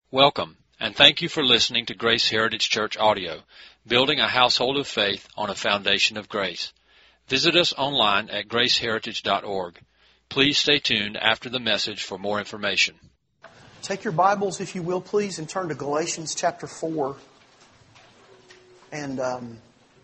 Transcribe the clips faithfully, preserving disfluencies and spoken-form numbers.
Welcome, and thank you for listening to Grace Heritage Church Audio, building a household of faith on a foundation of grace. Visit us online at grace heritage dot org. Please stay tuned after the message for more information. Take your Bibles, if you will, please, and turn to Galatians chapter four. And um,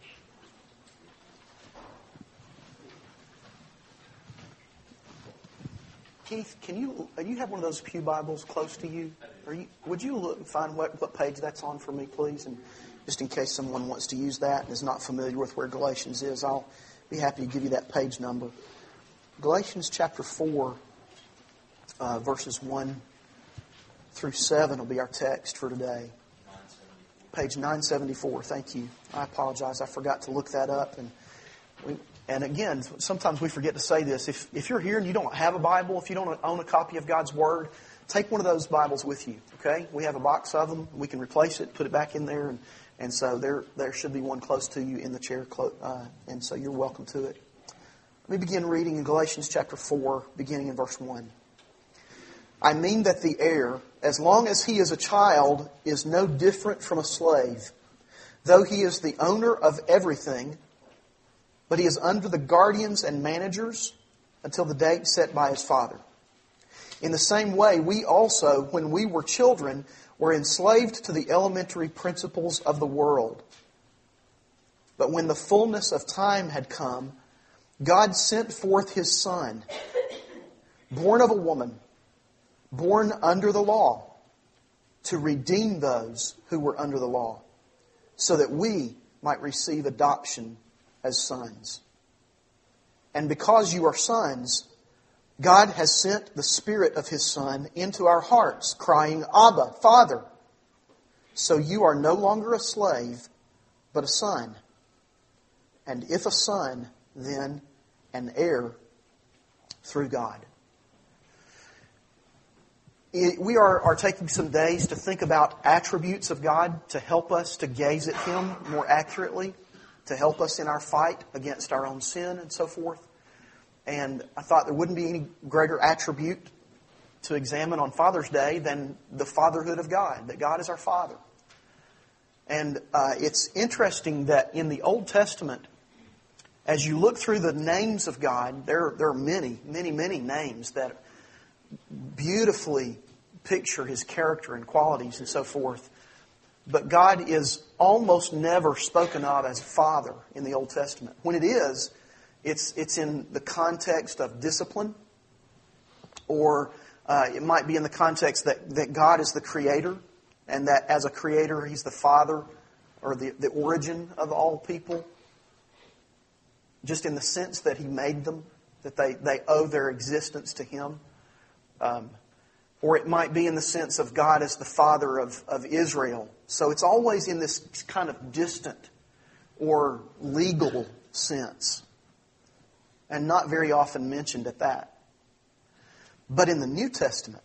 Keith, can you you have one of those pew Bibles close to you? Are you would you look and find what, what page that's on for me, please? And just in case someone wants to use that and is not familiar with where Galatians is, I'll be happy to give you that page number. Galatians chapter four, uh, verses one through seven will be our text for today. Page nine seventy-four. Thank you. I apologize. I forgot to look that up. And we, and again, sometimes we forget to say this. If if you're here and you don't have a Bible, if you don't own a copy of God's Word, take one of those Bibles with you. Okay? We have a box of them. We can replace it, put it back in there, and and so there there should be one close to you in the chair. Uh, and so you're welcome to it. Let me begin reading in Galatians chapter four, beginning in verse one. I mean that the heir, as long as he is a child, is no different from a slave, though he is the owner of everything, but he is under the guardians and managers until the date set by his father. In the same way, we also, when we were children, were enslaved to the elementary principles of the world. But when the fullness of time had come, God sent forth His Son, born of a woman, born under the law, to redeem those who were under the law, so that we might receive adoption as sons. And because you are sons, God has sent the Spirit of His Son into our hearts, crying, Abba, Father. So you are no longer a slave, but a son. And if a son, then an heir through God. We are, are taking some days to think about attributes of God to help us to gaze at Him more accurately, to help us in our fight against our own sin and so forth. And I thought there wouldn't be any greater attribute to examine on Father's Day than the fatherhood of God, that God is our Father. And uh, it's interesting that in the Old Testament, as you look through the names of God, there, there are many, many, many names that beautifully picture His character and qualities and so forth. But God is almost never spoken of as Father in the Old Testament. When it is, it's it's in the context of discipline, or uh, it might be in the context that, that God is the Creator, and that as a Creator He's the Father, or the, the origin of all people, just in the sense that He made them, that they, they owe their existence to Him. Um, or it might be in the sense of God as the Father of, of Israel. So it's always in this kind of distant or legal sense, and not very often mentioned at that. But in the New Testament,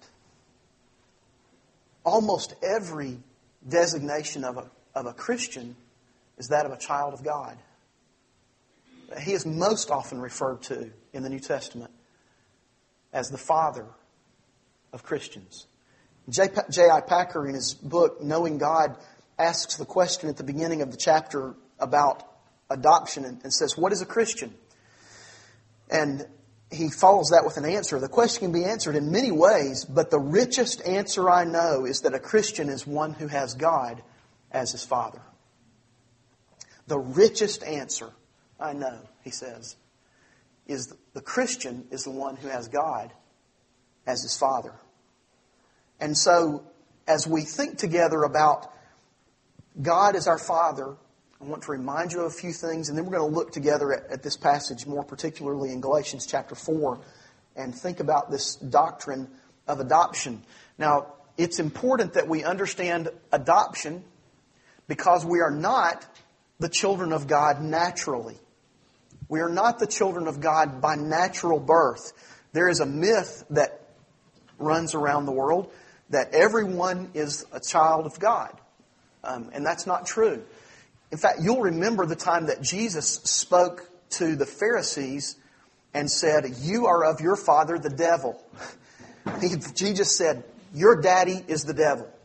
almost every designation of a, of a Christian is that of a child of God. He is most often referred to in the New Testament as the Father of Christians. J I Packer, in his book, Knowing God, asks the question at the beginning of the chapter about adoption and, and says, what is a Christian? And he follows that with an answer. The question can be answered in many ways, but the richest answer I know is that a Christian is one who has God as his Father. The richest answer I know, he says, is the Christian is the one who has God as his Father. And so, as we think together about God as our Father, I want to remind you of a few things, and then we're going to look together at, at this passage, more particularly in Galatians chapter four, and think about this doctrine of adoption. Now, it's important that we understand adoption because we are not the children of God naturally. We are not the children of God by natural birth. There is a myth that runs around the world that everyone is a child of God. Um, and that's not true. In fact, you'll remember the time that Jesus spoke to the Pharisees and said, "You are of your father, the devil." He, Jesus said, "Your daddy is the devil."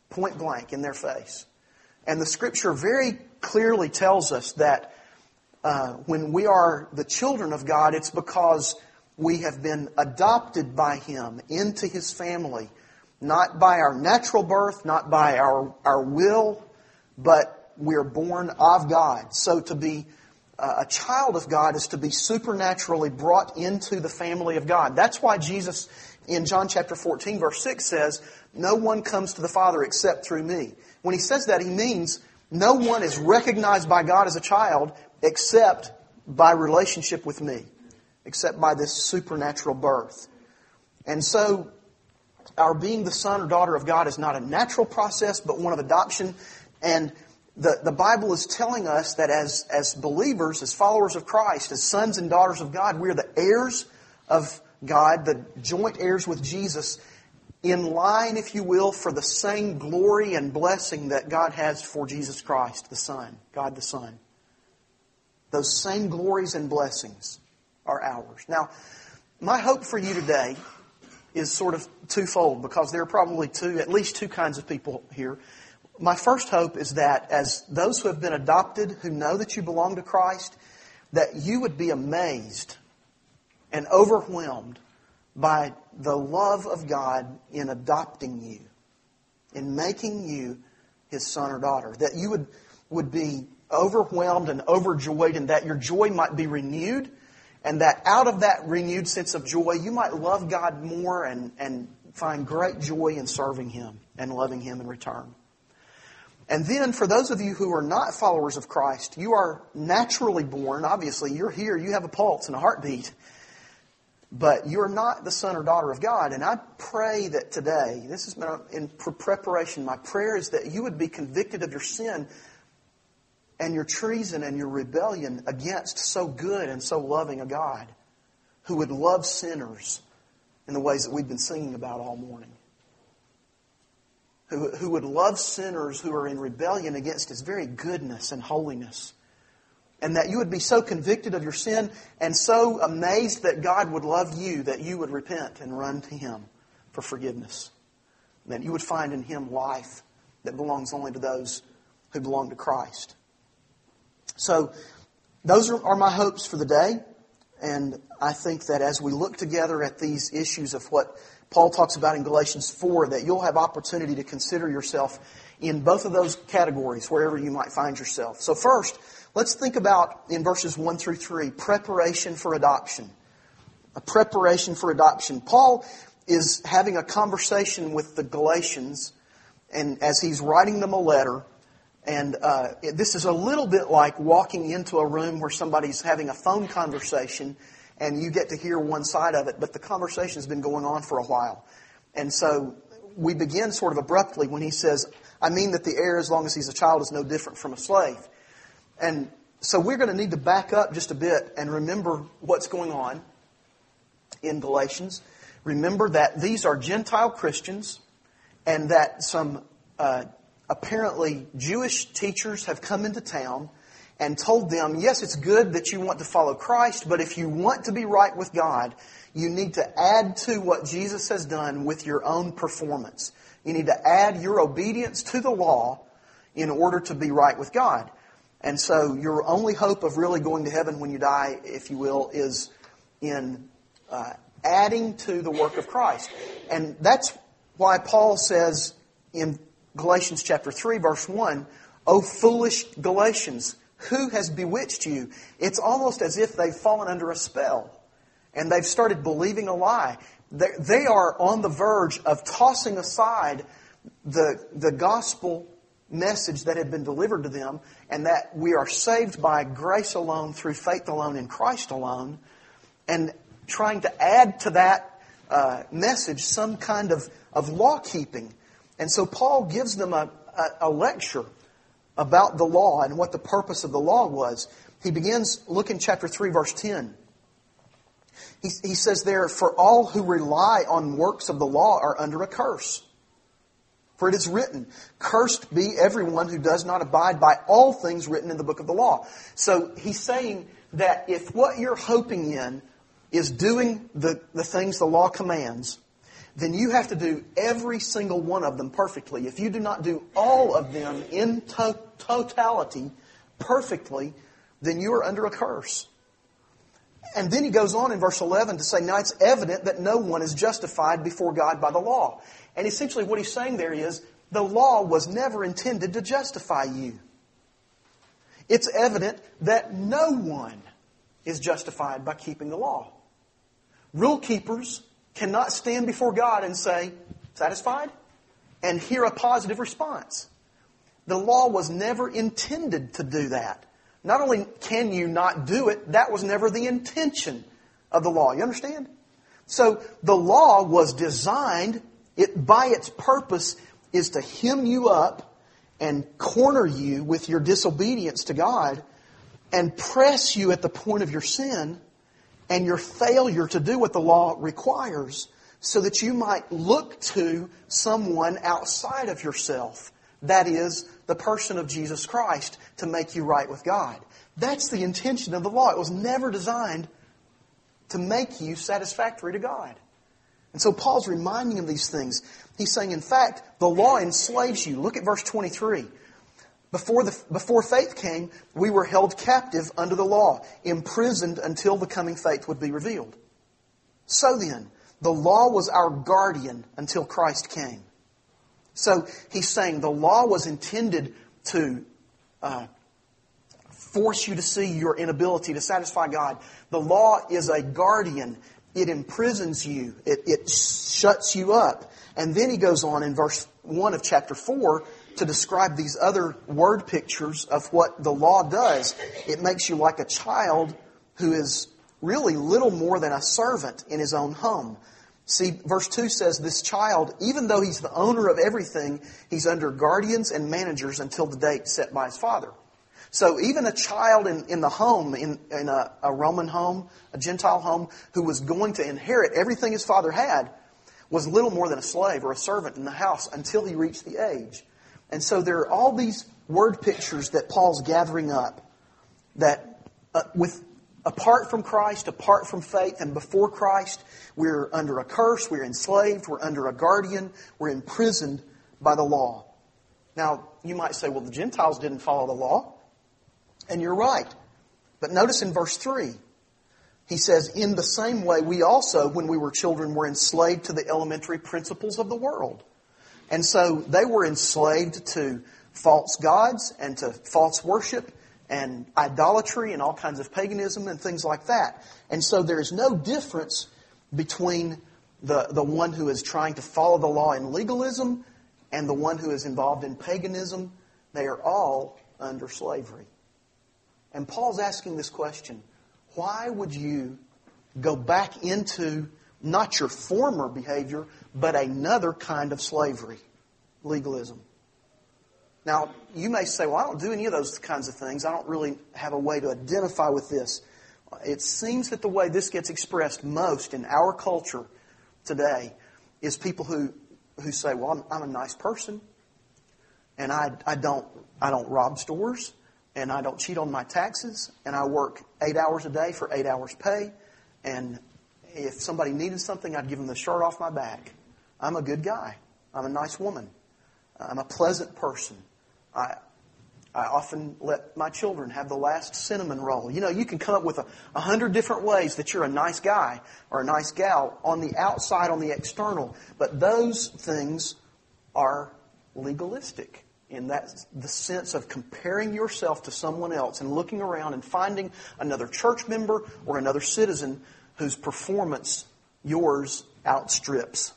point blank in their face. And the Scripture very clearly tells us that uh, when we are the children of God, it's because we have been adopted by Him into His family, not by our natural birth, not by our, our will, but we are born of God. So to be uh, a child of God is to be supernaturally brought into the family of God. That's why Jesus in John chapter fourteen verse six says, "No one comes to the Father except through me." When He says that, He means no one is recognized by God as a child except by relationship with me, except by this supernatural birth. And so, our being the son or daughter of God is not a natural process, but one of adoption. And the, the Bible is telling us that as, as believers, as followers of Christ, as sons and daughters of God, we are the heirs of God, the joint heirs with Jesus, in line, if you will, for the same glory and blessing that God has for Jesus Christ, the Son, God the Son. Those same glories and blessings are ours. Now, my hope for you today is sort of twofold, because there are probably two, at least two kinds of people here. My first hope is that as those who have been adopted, who know that you belong to Christ, that you would be amazed and overwhelmed by the love of God in adopting you, in making you His son or daughter. That you would, would be overwhelmed and overjoyed, and that your joy might be renewed, and that out of that renewed sense of joy, you might love God more and, and find great joy in serving Him and loving Him in return. And then for those of you who are not followers of Christ, you are naturally born. Obviously, you're here, you have a pulse and a heartbeat. But you're not the son or daughter of God. And I pray that today, this has been in preparation, my prayer is that you would be convicted of your sin and your treason and your rebellion against so good and so loving a God who would love sinners in the ways that we've been singing about all morning. Who, who would love sinners who are in rebellion against His very goodness and holiness. And that you would be so convicted of your sin and so amazed that God would love you that you would repent and run to Him for forgiveness. That you would find in Him life that belongs only to those who belong to Christ. So, those are, are my hopes for the day. And I think that as we look together at these issues of what Paul talks about in Galatians four, that you'll have opportunity to consider yourself in both of those categories, wherever you might find yourself. So first, let's think about, in verses one through three, preparation for adoption. A preparation for adoption. Paul is having a conversation with the Galatians, and as he's writing them a letter, and uh, this is a little bit like walking into a room where somebody's having a phone conversation, and you get to hear one side of it, but the conversation's been going on for a while. And so we begin sort of abruptly when he says, I mean that the heir, as long as he's a child, is no different from a slave. And so we're going to need to back up just a bit and remember what's going on in Galatians. Remember that these are Gentile Christians, and that some uh, apparently Jewish teachers have come into town and told them, yes, it's good that you want to follow Christ, but if you want to be right with God, you need to add to what Jesus has done with your own performance. You need to add your obedience to the law in order to be right with God. And so your only hope of really going to heaven when you die, if you will, is in uh, adding to the work of Christ. And that's why Paul says in Galatians chapter three, verse one, O foolish Galatians, who has bewitched you? It's almost as if they've fallen under a spell and they've started believing a lie. They, they are on the verge of tossing aside the, the gospel message that had been delivered to them, and that we are saved by grace alone, through faith alone, in Christ alone, and trying to add to that uh, message some kind of, of law-keeping. And so Paul gives them a, a, a lecture about the law and what the purpose of the law was. He begins, look in chapter three, verse ten. He, he says there, for all who rely on works of the law are under a curse. For it is written, cursed be everyone who does not abide by all things written in the book of the law. So he's saying that if what you're hoping in is doing the, the things the law commands, then you have to do every single one of them perfectly. If you do not do all of them in to- totality perfectly, then you are under a curse. And then he goes on in verse eleven to say, now it's evident that no one is justified before God by the law. And essentially what he's saying there is, the law was never intended to justify you. It's evident that no one is justified by keeping the law. Rule keepers cannot stand before God and say, satisfied? And hear a positive response. The law was never intended to do that. Not only can you not do it, that was never the intention of the law. You understand? So the law was designed, it by its purpose is to hem you up and corner you with your disobedience to God and press you at the point of your sin and your failure to do what the law requires so that you might look to someone outside of yourself. That is, the person of Jesus Christ to make you right with God. That's the intention of the law. It was never designed to make you satisfactory to God. And so Paul's reminding him of these things. He's saying, in fact, the law enslaves you. Look at verse twenty-three. Before, the, before faith came, we were held captive under the law, imprisoned until the coming faith would be revealed. So then, the law was our guardian until Christ came. So he's saying the law was intended to uh, force you to see your inability to satisfy God. The law is a guardian. It imprisons you. It, it shuts you up. And then he goes on in verse one of chapter four to describe these other word pictures of what the law does. It makes you like a child who is really little more than a servant in his own home. See, verse two says this child, even though he's the owner of everything, he's under guardians and managers until the date set by his father. So even a child in, in the home, in, in a, a Roman home, a Gentile home, who was going to inherit everything his father had, was little more than a slave or a servant in the house until he reached the age. And so there are all these word pictures that Paul's gathering up that uh, with apart from Christ, apart from faith, and before Christ, we're under a curse, we're enslaved, we're under a guardian, we're imprisoned by the law. Now, you might say, well, the Gentiles didn't follow the law. And you're right. But notice in verse three, he says, in the same way, we also, when we were children, were enslaved to the elementary principles of the world. And so they were enslaved to false gods and to false worship and idolatry and all kinds of paganism and things like that. And so there's no difference between the, the one who is trying to follow the law in legalism and the one who is involved in paganism. They are all under slavery. And Paul's asking this question, why would you go back into not your former behavior, but another kind of slavery, legalism? Now, you may say, well, I don't do any of those kinds of things. I don't really have a way to identify with this. It seems that the way this gets expressed most in our culture today is people who, who say, well, I'm, I'm a nice person, and I, I don't I don't rob stores, and I don't cheat on my taxes, and I work eight hours a day for eight hours pay, and if somebody needed something, I'd give them the shirt off my back. I'm a good guy. I'm a nice woman. I'm a pleasant person. I I often let my children have the last cinnamon roll. You know, you can come up with a, a hundred different ways that you're a nice guy or a nice gal on the outside, on the external. But those things are legalistic in that the sense of comparing yourself to someone else and looking around and finding another church member or another citizen whose performance yours outstrips.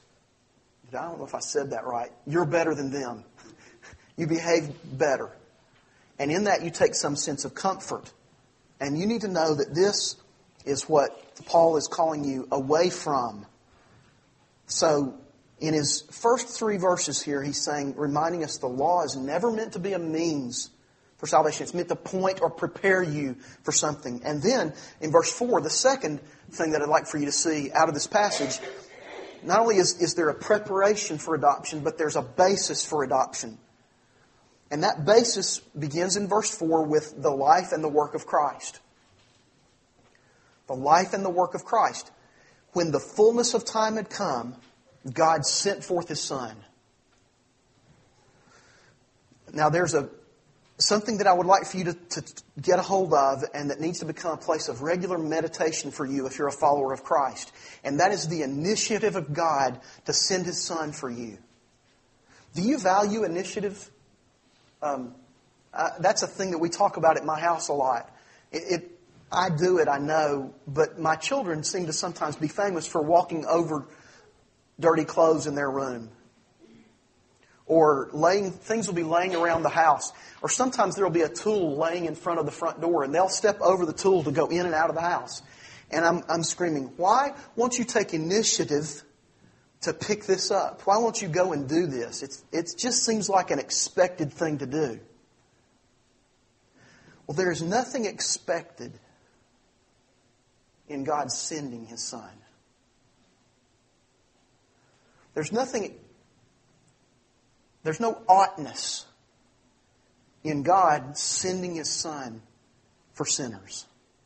I don't know if I said that right. You're better than them. You behave better. And in that you take some sense of comfort. And you need to know that this is what Paul is calling you away from. So in his first three verses here, he's saying, reminding us the law is never meant to be a means for salvation. It's meant to point or prepare you for something. And then in verse four, the second thing that I'd like for you to see out of this passage, not only is, is there a preparation for adoption, but there's a basis for adoption. And that basis begins in verse four with the life and the work of Christ. The life and the work of Christ. When the fullness of time had come, God sent forth His Son. Now there's a something that I would like for you to, to get a hold of, and that needs to become a place of regular meditation for you if you're a follower of Christ. And that is the initiative of God to send His Son for you. Do you value initiative? Um, uh, that's a thing that we talk about at my house a lot. It, it, I do it, I know, but my children seem to sometimes be famous for walking over dirty clothes in their room. Or laying things will be laying around the house. Or sometimes there will be a tool laying in front of the front door, and they'll step over the tool to go in and out of the house. And I'm, I'm screaming, why won't you take initiative to pick this up? Why won't you go and do this? It's, it just seems like an expected thing to do. Well, there is nothing expected in God sending His Son. There's nothing, there's no oughtness in God sending His Son for sinners.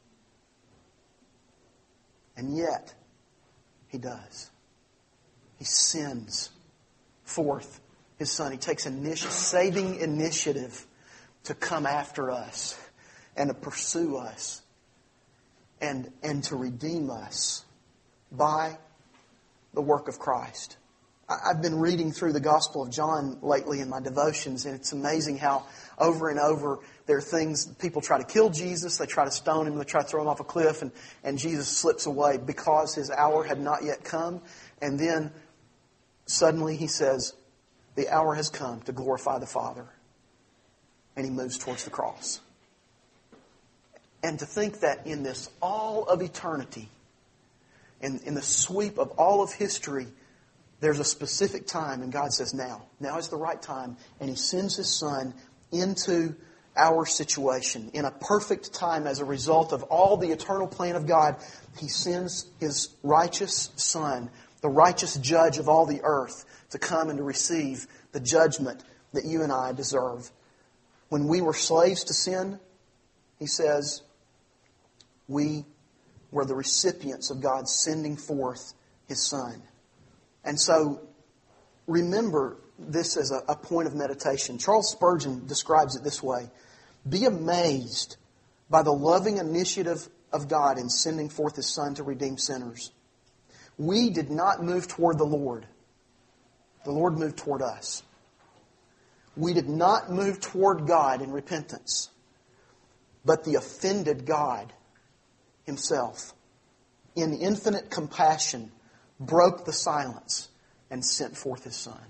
And yet, He does. He sends forth His Son. He takes initiative, saving initiative to come after us and to pursue us and, and to redeem us by the work of Christ. I've been reading through the Gospel of John lately in my devotions, and it's amazing how over and over there are things, people try to kill Jesus, they try to stone Him, they try to throw Him off a cliff, and, and Jesus slips away because His hour had not yet come. And then suddenly He says, the hour has come to glorify the Father. And He moves towards the cross. And to think that in this all of eternity, in, in the sweep of all of history, there's a specific time, and God says, now. Now is the right time. And He sends His Son into our situation. In a perfect time, as a result of all the eternal plan of God, He sends His righteous Son, the righteous judge of all the earth, to come and to receive the judgment that you and I deserve. When we were slaves to sin, He says, we were the recipients of God sending forth His Son. And so, remember this as a, a point of meditation. Charles Spurgeon describes it this way. Be amazed by the loving initiative of God in sending forth His Son to redeem sinners. We did not move toward the Lord. The Lord moved toward us. We did not move toward God in repentance. But the offended God Himself, in infinite compassion, broke the silence and sent forth His Son.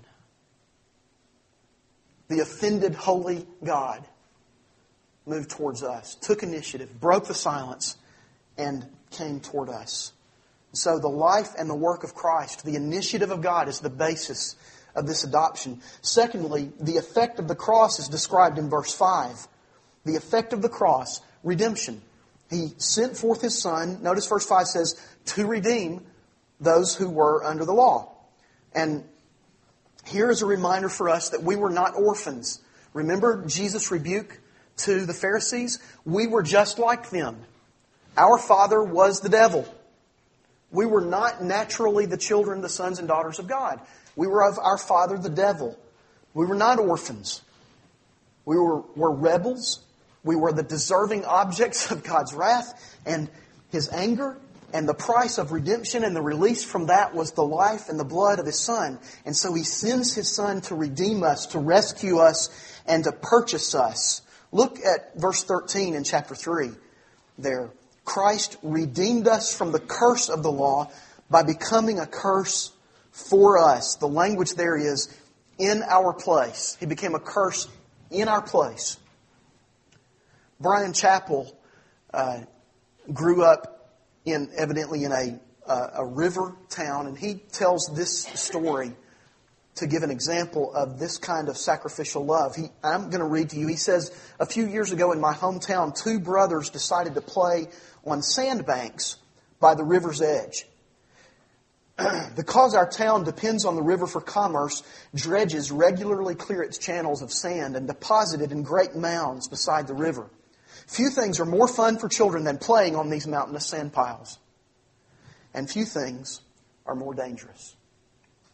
The offended holy God moved towards us, took initiative, broke the silence, and came toward us. So the life and the work of Christ, the initiative of God, is the basis of this adoption. Secondly, the effect of the cross is described in verse five. The effect of the cross, redemption. He sent forth His Son, notice verse five says, to redeem those who were under the law. And here is a reminder for us that we were not orphans. Remember Jesus' rebuke to the Pharisees? We were just like them. Our father was the devil. We were not naturally the children, the sons and daughters of God. We were of our father, the devil. We were not orphans. We were, were rebels. We were the deserving objects of God's wrath and His anger. And the price of redemption and the release from that was the life and the blood of His Son. And so He sends His Son to redeem us, to rescue us, and to purchase us. Look at verse thirteen in chapter three there. Christ redeemed us from the curse of the law by becoming a curse for us. The language there is in our place. He became a curse in our place. Brian Chappell uh, grew up in evidently in a uh, a river town, and he tells this story to give an example of this kind of sacrificial love. He, I'm going to read to you. He says, a few years ago in my hometown, two brothers decided to play on sandbanks by the river's edge. Because our town depends on the river for commerce, dredges regularly clear its channels of sand and deposit it in great mounds beside the river. Few things are more fun for children than playing on these mountainous sand piles. And few things are more dangerous.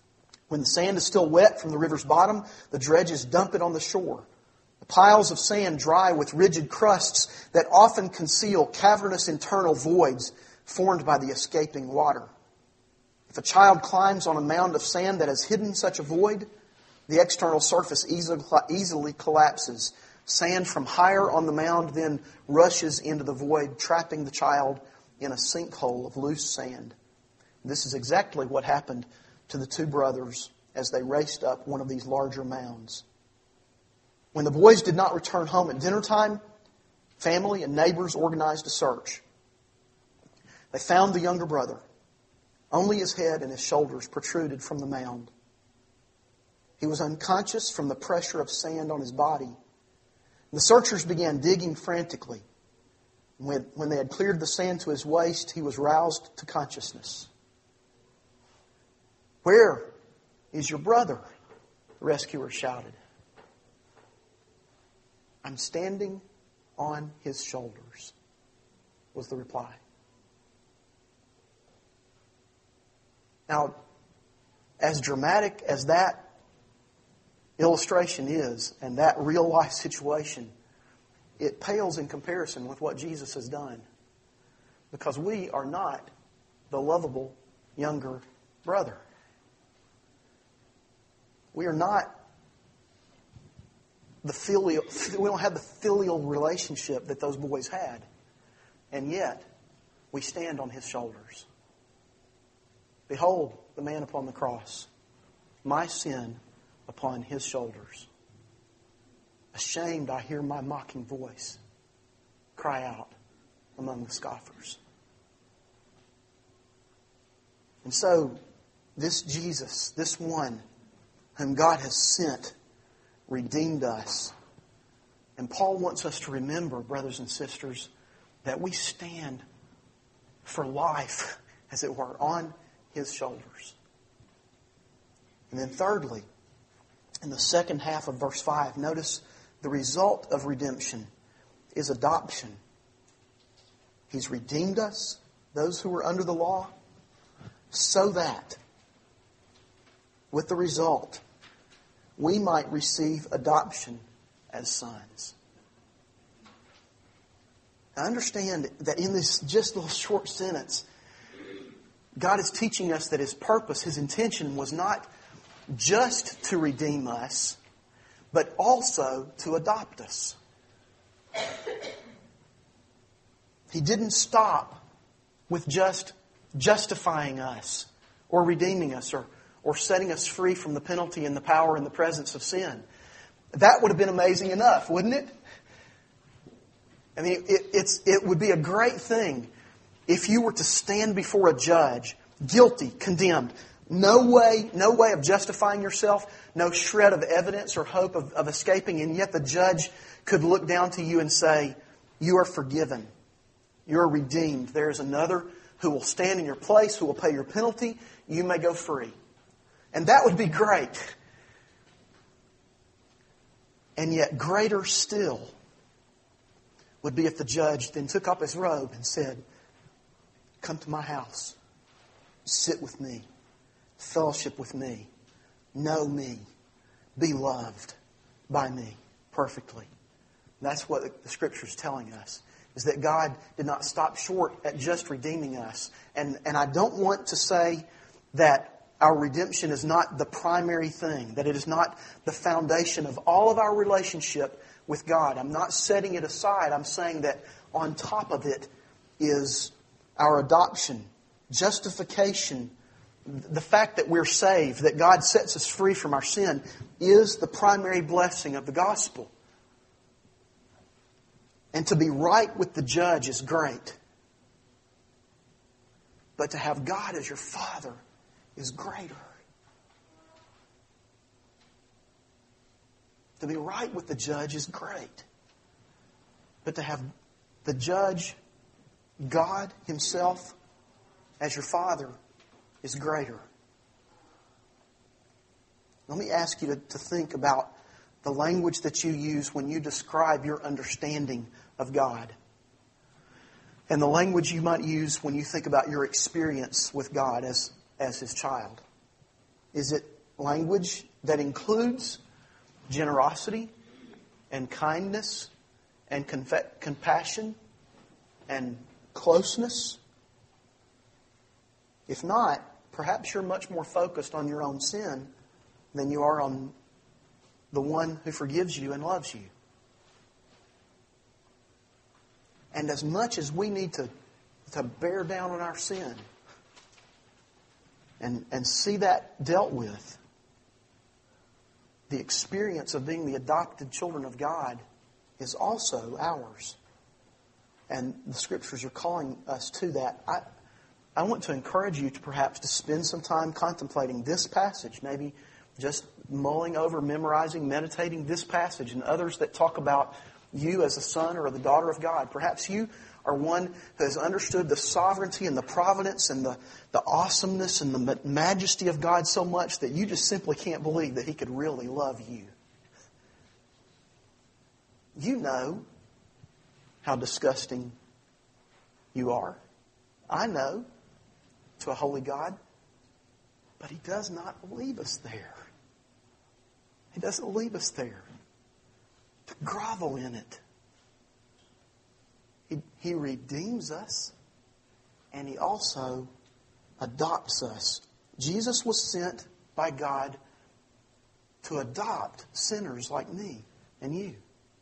When the sand is still wet from the river's bottom, the dredges dump it on the shore. The piles of sand dry with rigid crusts that often conceal cavernous internal voids formed by the escaping water. If a child climbs on a mound of sand that has hidden such a void, the external surface easily collapses. Sand from higher on the mound then rushes into the void, trapping the child in a sinkhole of loose sand. This is exactly what happened to the two brothers as they raced up one of these larger mounds. When the boys did not return home at dinner time, family and neighbors organized a search. They found the younger brother. Only his head and his shoulders protruded from the mound. He was unconscious from the pressure of sand on his body. The searchers began digging frantically. When, when they had cleared the sand to his waist, he was roused to consciousness. "Where is your brother?" the rescuer shouted. "I'm standing on his shoulders," was the reply. Now, as dramatic as that illustration is, and that real-life situation, it pales in comparison with what Jesus has done. Because we are not the lovable younger brother. We are not the filial, we don't have the filial relationship that those boys had. And yet, we stand on his shoulders. Behold the man upon the cross, my sin upon his shoulders. Ashamed, I hear my mocking voice cry out among the scoffers. And so, this Jesus, this one whom God has sent, redeemed us. And Paul wants us to remember, brothers and sisters, that we stand for life, as it were, on his shoulders. And then thirdly, in the second half of verse five, notice the result of redemption is adoption. He's redeemed us, those who were under the law, so that, with the result, we might receive adoption as sons. Now understand that in this just little short sentence, God is teaching us that His purpose, His intention was not just to redeem us, but also to adopt us. He didn't stop with just justifying us or redeeming us or, or setting us free from the penalty and the power and the presence of sin. That would have been amazing enough, wouldn't it? I mean, it, it's, it would be a great thing if you were to stand before a judge, guilty, condemned, no way, no way of justifying yourself, no shred of evidence or hope of, of escaping, and yet the judge could look down to you and say, you are forgiven. You are redeemed. There is another who will stand in your place, who will pay your penalty. You may go free. And that would be great. And yet greater still would be if the judge then took up his robe and said, come to my house, sit with me, fellowship with me, know me, be loved by me perfectly. That's what the Scripture is telling us, is that God did not stop short at just redeeming us. And, and I don't want to say that our redemption is not the primary thing, that it is not the foundation of all of our relationship with God. I'm not setting it aside. I'm saying that on top of it is our adoption, justification, the fact that we're saved, that God sets us free from our sin, is the primary blessing of the gospel. And to be right with the judge is great. But to have God as your Father is greater. To be right with the judge is great. But to have the judge, God Himself, as your Father is greater. Let me ask you to, to think about the language that you use when you describe your understanding of God. And the language you might use when you think about your experience with God as, as His child. Is it language that includes generosity and kindness and conf- compassion and closeness? If not, perhaps you're much more focused on your own sin than you are on the one who forgives you and loves you. And as much as we need to, to bear down on our sin and, and see that dealt with, the experience of being the adopted children of God is also ours. And the Scriptures are calling us to that. I, I want to encourage you to perhaps to spend some time contemplating this passage, maybe just mulling over, memorizing, meditating this passage and others that talk about you as a son or the daughter of God. Perhaps you are one who has understood the sovereignty and the providence and the, the awesomeness and the majesty of God so much that you just simply can't believe that He could really love you. You know how disgusting you are. I know, to a holy God. But He does not leave us there. He doesn't leave us there to grovel in it. He, he redeems us, and He also adopts us. Jesus was sent by God to adopt sinners like me and you.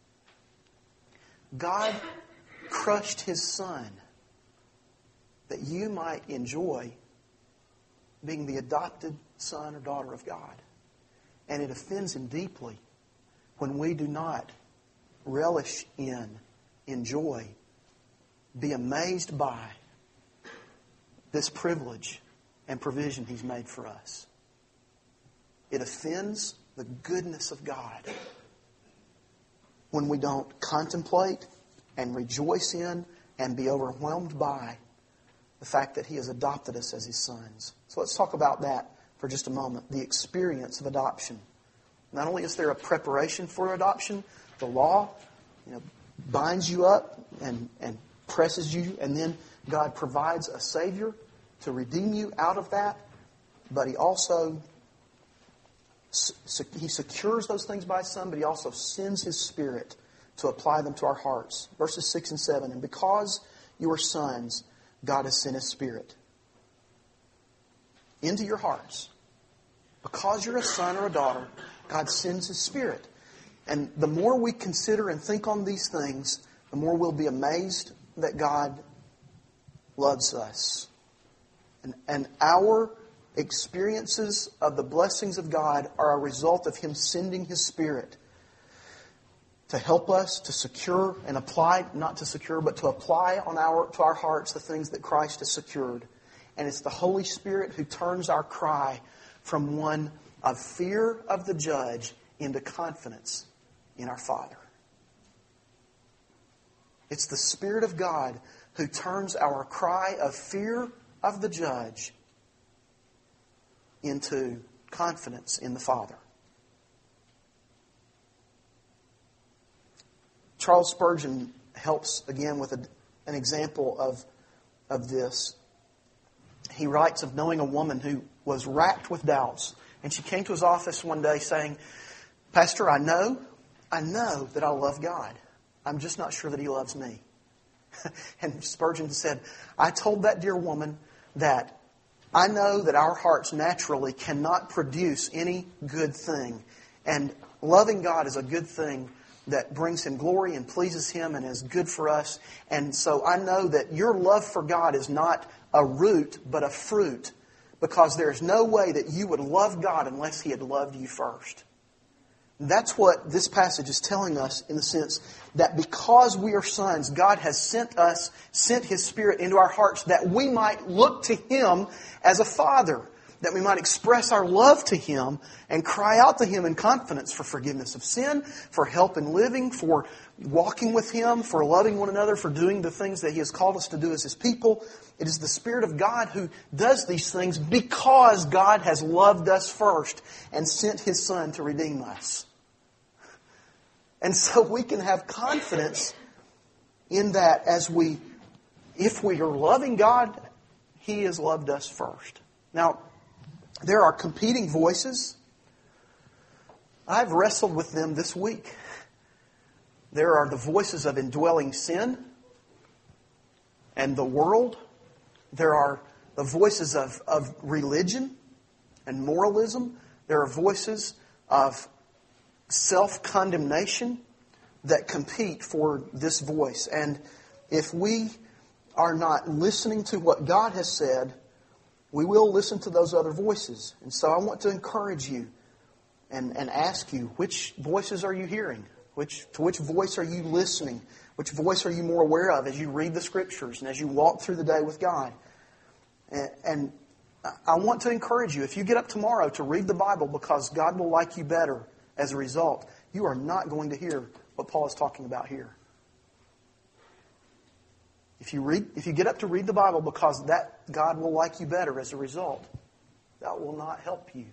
God crushed His Son that you might enjoy being the adopted son or daughter of God. And it offends Him deeply when we do not relish in, enjoy, be amazed by this privilege and provision He's made for us. It offends the goodness of God when we don't contemplate and rejoice in and be overwhelmed by the fact that He has adopted us as His sons. So let's talk about that for just a moment. The experience of adoption. Not only is there a preparation for adoption, the law, you know, binds you up and, and presses you, and then God provides a Savior to redeem you out of that. But He also He secures those things by His Son, but He also sends His Spirit to apply them to our hearts. Verses six and seven. And because you are sons, God has sent His Spirit into your hearts. Because you're a son or a daughter, God sends His Spirit. And the more we consider and think on these things, the more we'll be amazed that God loves us. And, and our experiences of the blessings of God are a result of Him sending His Spirit to help us to secure and apply, not to secure, but to apply on our to our hearts the things that Christ has secured. And it's the Holy Spirit who turns our cry from one of fear of the judge into confidence in our Father. It's the Spirit of God who turns our cry of fear of the judge into confidence in the Father. Charles Spurgeon helps again with a, an example of, of this. He writes of knowing a woman who was racked with doubts. And she came to his office one day saying, "Pastor, I know, I know that I love God. I'm just not sure that He loves me." And Spurgeon said, "I told that dear woman that I know that our hearts naturally cannot produce any good thing. And loving God is a good thing that brings Him glory and pleases Him and is good for us. And so I know that your love for God is not a root, but a fruit. Because there's no way that you would love God unless He had loved you first." That's what this passage is telling us, in the sense that because we are sons, God has sent us, sent His Spirit into our hearts that we might look to Him as a Father, that we might express our love to Him and cry out to Him in confidence for forgiveness of sin, for help in living, for walking with Him, for loving one another, for doing the things that He has called us to do as His people. It is the Spirit of God who does these things because God has loved us first and sent His Son to redeem us. And so we can have confidence in that as we, if we are loving God, He has loved us first. Now, there are competing voices I've wrestled with them this week. There are the voices of indwelling sin and the world. There are the voices of, of religion and moralism. There are voices of self-condemnation that compete for this voice. And if we are not listening to what God has said, we will listen to those other voices. And so I want to encourage you and, and ask you, which voices are you hearing? Which, to which voice are you listening? Which voice are you more aware of as you read the Scriptures and as you walk through the day with God? And, and I want to encourage you, if you get up tomorrow to read the Bible because God will like you better as a result, you are not going to hear what Paul is talking about here. If you read, if you get up to read the Bible because that God will like you better as a result, that will not help you.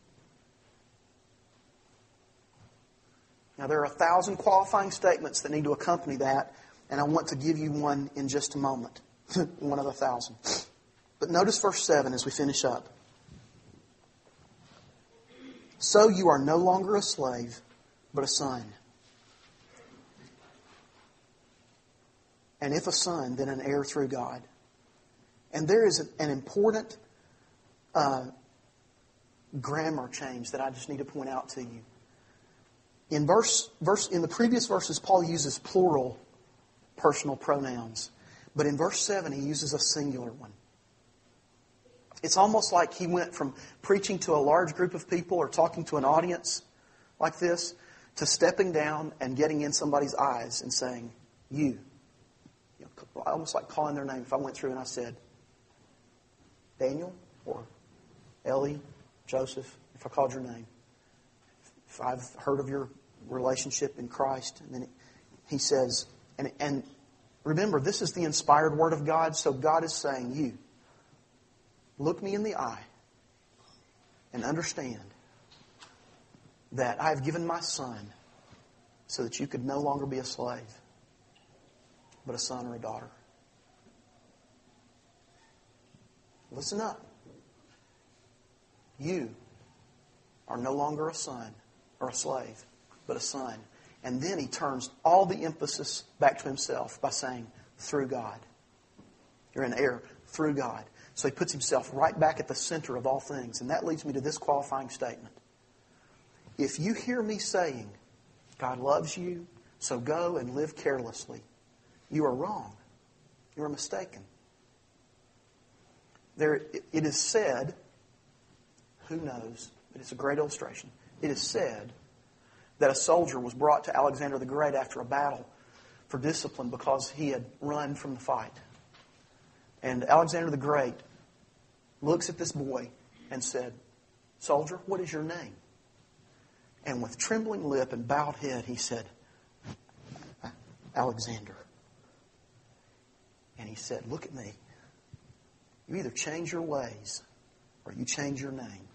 Now, there are a thousand qualifying statements that need to accompany that, and I want to give you one in just a moment. One of the thousand. But notice verse seven as we finish up. So you are no longer a slave, but a son. And if a son, then an heir through God. And there is an important uh, grammar change that I just need to point out to you. In verse, verse, in the previous verses, Paul uses plural personal pronouns. But in verse seven, he uses a singular one. It's almost like he went from preaching to a large group of people or talking to an audience like this to stepping down and getting in somebody's eyes and saying, you. You know, almost like calling their name. If I went through and I said, Daniel or Ellie, Joseph, if I called your name. If I've heard of your relationship in Christ. And then he says, and, and remember, this is the inspired Word of God, so God is saying, you, look me in the eye and understand that I have given my Son so that you could no longer be a slave, but a son or a daughter. Listen up. You are no longer a son or a slave, but a son. And then he turns all the emphasis back to himself by saying, through God. You're an heir through God. So he puts himself right back at the center of all things. And that leads me to this qualifying statement. If you hear me saying, God loves you, so go and live carelessly, you are wrong. You are mistaken. There, it is said, who knows, but it's a great illustration. It is said that a soldier was brought to Alexander the Great after a battle for discipline because he had run from the fight. And Alexander the Great looks at this boy and said, soldier, what is your name? And with trembling lip and bowed head, he said, Alexander. And he said, look at me. You either change your ways or you change your name.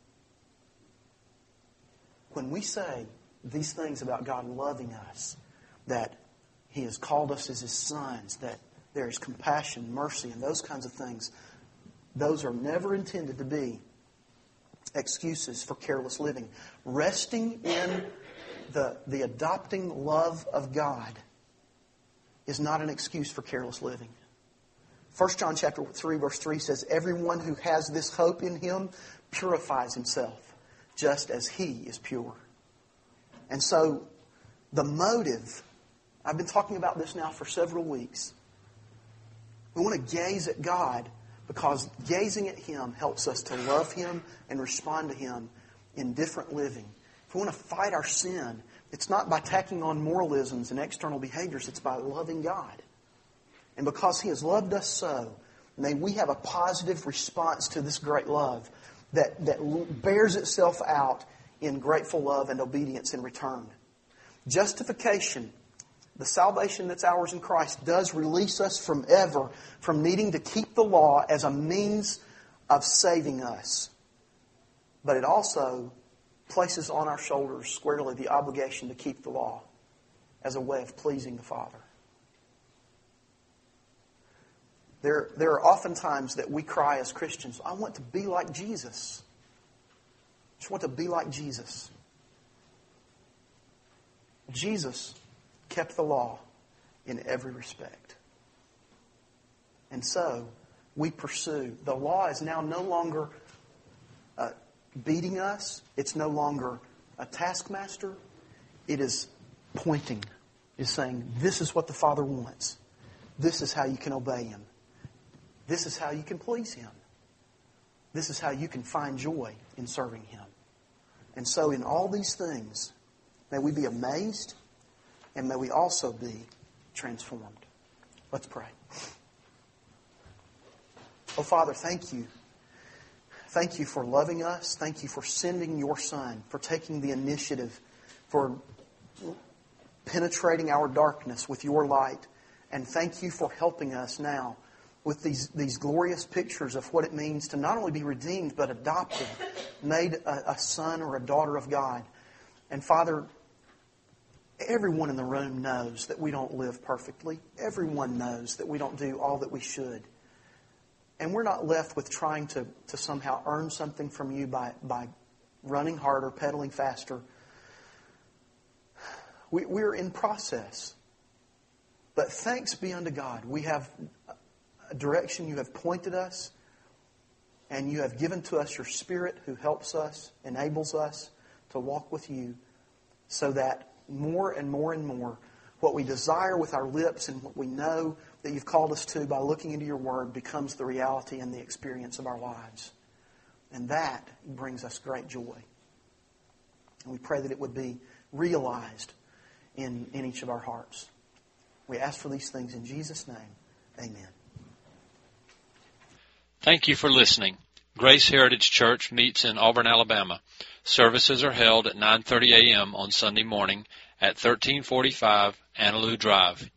When we say these things about God loving us, that He has called us as His sons, that there is compassion, mercy, and those kinds of things, those are never intended to be excuses for careless living. Resting in the, the adopting love of God is not an excuse for careless living. First John chapter three, verse three says, everyone who has this hope in Him purifies himself, just as He is pure. And so, the motive, I've been talking about this now for several weeks. We want to gaze at God because gazing at Him helps us to love Him and respond to Him in different living. If we want to fight our sin, it's not by tacking on moralisms and external behaviors, it's by loving God. And because He has loved us so, may we have a positive response to this great love that, that bears itself out in grateful love and obedience in return. Justification, the salvation that's ours in Christ, does release us from ever from needing to keep the law as a means of saving us. But it also places on our shoulders squarely the obligation to keep the law as a way of pleasing the Father. There, there are often times that we cry as Christians, I want to be like Jesus. I just want to be like Jesus. Jesus kept the law in every respect. And so, we pursue. The law is now no longer uh, beating us. It's no longer a taskmaster. It is pointing, is saying, this is what the Father wants. This is how you can obey Him. This is how you can please Him. This is how you can find joy in serving Him. And so in all these things, may we be amazed and may we also be transformed. Let's pray. Oh, Father, thank you. Thank you for loving us. Thank you for sending your Son, for taking the initiative, for penetrating our darkness with your light. And thank you for helping us now with these, these glorious pictures of what it means to not only be redeemed, but adopted, made a, a son or a daughter of God. And Father, everyone in the room knows that we don't live perfectly. Everyone knows that we don't do all that we should. And we're not left with trying to, to somehow earn something from you by, by running harder, pedaling faster. We, we're in process. But thanks be unto God. We have a direction. You have pointed us. And you have given to us your Spirit who helps us, enables us to walk with you so that more and more and more what we desire with our lips and what we know that you've called us to by looking into your Word becomes the reality and the experience of our lives. And that brings us great joy. And we pray that it would be realized in, in each of our hearts. We ask for these things in Jesus' name. Amen. Thank you for listening. Grace Heritage Church meets in Auburn, Alabama. Services are held at nine thirty a.m. on Sunday morning at thirteen forty-five Annaloo Drive.